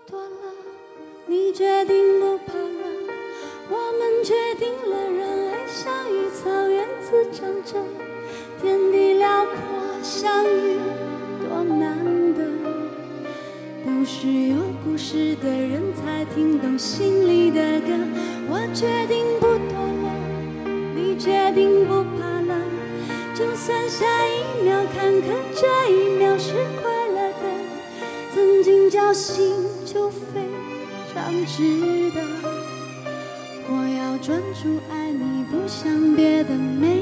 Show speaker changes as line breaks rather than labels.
躲了，你决定不怕了，我们决定了，让爱像一草原滋长着，天地辽阔，相遇多难得，都是有故事的人才听懂心里的歌。我决定不躲了，你决定不怕了，就算下一秒坎坷，这一秒是快乐的，曾经侥幸就非常值得。我要专注爱你，不想别的，没